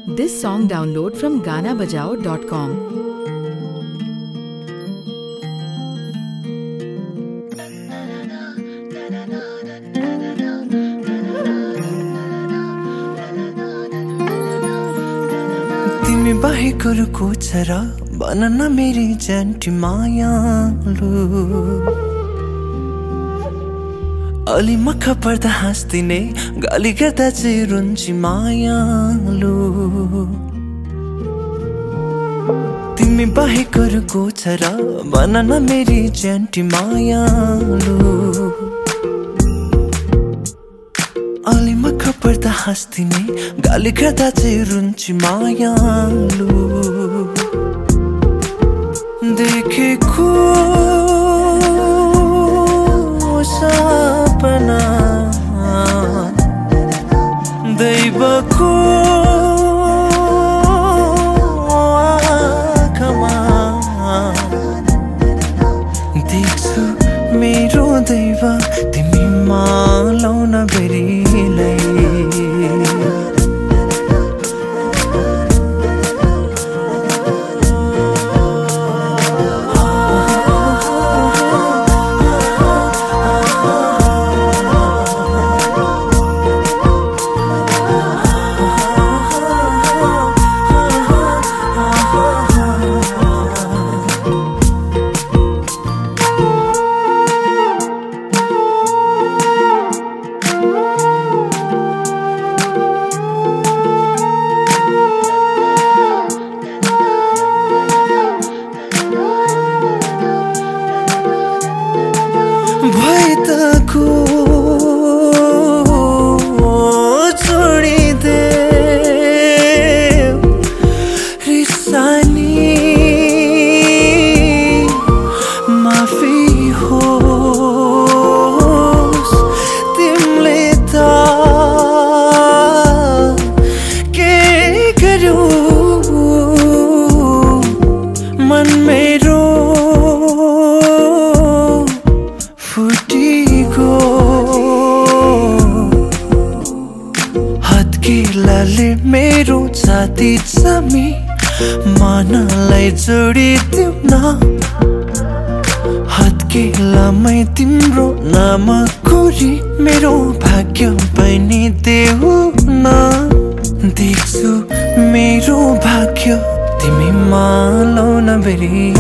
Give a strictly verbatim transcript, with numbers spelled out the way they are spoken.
This song download from gana bajao dot com. तिमी बाहेक अरू को छ र भन न मेरी जन्टी मायालु अलि मख पर्दा हाँस्दिने गाली गर्दा चाहिँ रुन्ची मायालु तिमी बाहेक अरू को छ र भन न मेरी जन्टी मायालु अलि मख पर्दा हाँस्दिने गाली गर्दा चाहिँ रुन्ची मायालु देखेको सपना दैवको आँखामा देख्छु मेरो दैव तिमीमा लाउन बेरीलाई भइतको छोडिदे रिसानी माफी होस् तिमीले त के गर्यौ मन मेरो फुटीको हत्केलाले मेरो छाती छामी मनलाई जोडिदेऊ न हत्केलामै तिम्रो नाम कोरी मेरो भाग्य पनि देऊ न देख्छु मेरो भाग्य तिमीमा लाउन बेरी